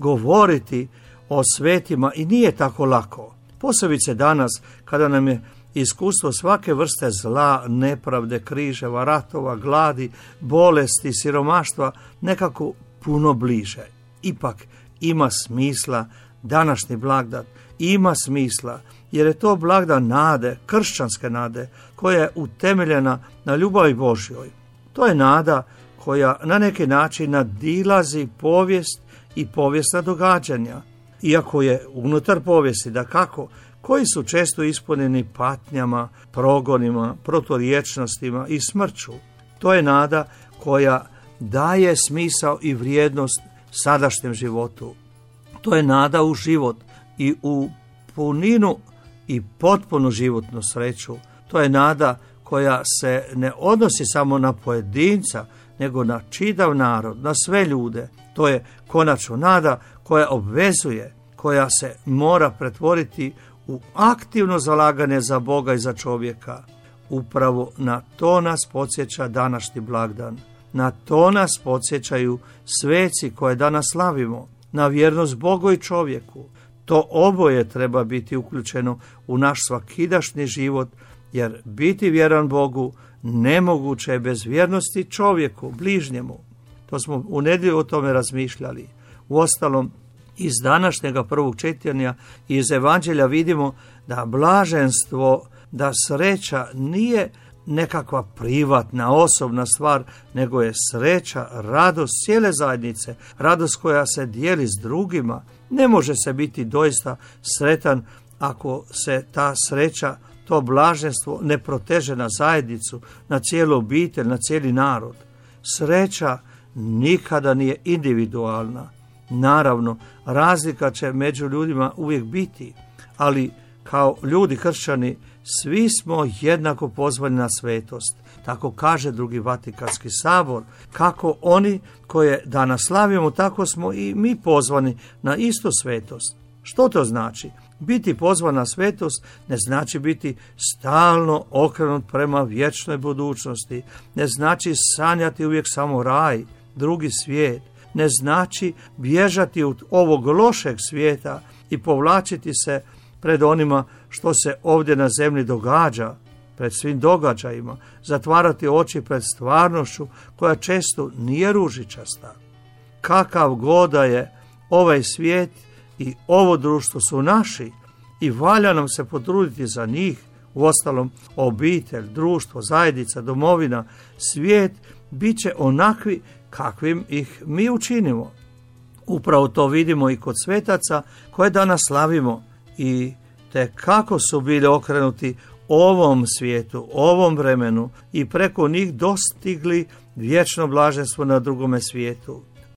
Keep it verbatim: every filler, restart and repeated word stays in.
govoriti o svetima i nije tako lako. Posebice danas kada nam je iskustvo svake vrste zla, nepravde, križeva, ratova, gladi, bolesti, siromaštva nekako puno bliže. Ipak ima smisla današnji blagdan, ima smisla jer je to blagdan nade, kršćanske nade, koja je utemeljena na ljubavi Božjoj. To je nada koja na neki način nadilazi povijest i povijesna događanja. Iako je unutar povijesti, dakako, koji su često ispunjeni patnjama, progonima, proturječnostima i smrću. To je nada koja daje smisao i vrijednost sadašnjem životu. To je nada u život i u puninu i potpunu životnu sreću. To je nada koja se ne odnosi samo na pojedinca, nego na čitav narod, na sve ljude. To je konačno nada koja obvezuje, koja se mora pretvoriti u aktivno zalaganje za Boga i za čovjeka. Upravo na to nas podsjeća današnji blagdan. Na to nas podsjećaju sveci koje danas slavimo, na vjernost Bogu i čovjeku. To oboje treba biti uključeno u naš svakidašnji život, jer biti vjeran Bogu nemoguće je bez vjernosti čovjeku, bližnjemu. To smo u nedjelju o tome razmišljali. Uostalom, iz današnjega prvog čitanja i iz evanđelja vidimo da blaženstvo, da sreća nije nekakva privatna, osobna stvar, nego je sreća, radost cijele zajednice, radost koja se dijeli s drugima. Ne može se biti doista sretan ako se ta sreća, to blaženstvo ne proteže na zajednicu, na cijelu obitelj, na cijeli narod. Sreća nikada nije individualna. Naravno, razlika će među ljudima uvijek biti, ali kao ljudi kršćani svi smo jednako pozvani na svetost. Tako kaže drugi Vatikanski sabor. Kako oni koje danas slavimo, tako smo i mi pozvani na istu svetost. Što to znači? Biti pozvan na svetost ne znači biti stalno okrenut prema vječnoj budućnosti, ne znači sanjati uvijek samo raj, drugi svijet, ne znači bježati od ovog lošeg svijeta i povlačiti se pred onima što se ovdje na zemlji događa, pred svim događajima, zatvarati oči pred stvarnošću koja često nije ružičasta. Kakav god da je ovaj svijet i ovo društvo su naši i valja nam se potruditi za njih. Uostalom, obitelj, društvo, zajednica, domovina, svijet bit će onakvi kakvim ih mi učinimo. Upravo to vidimo i kod svetaca koje danas slavimo i te kako su bili okrenuti ovom svijetu, ovom vremenu i preko njih dostigli vječno blaženstvo na drugome svijetu.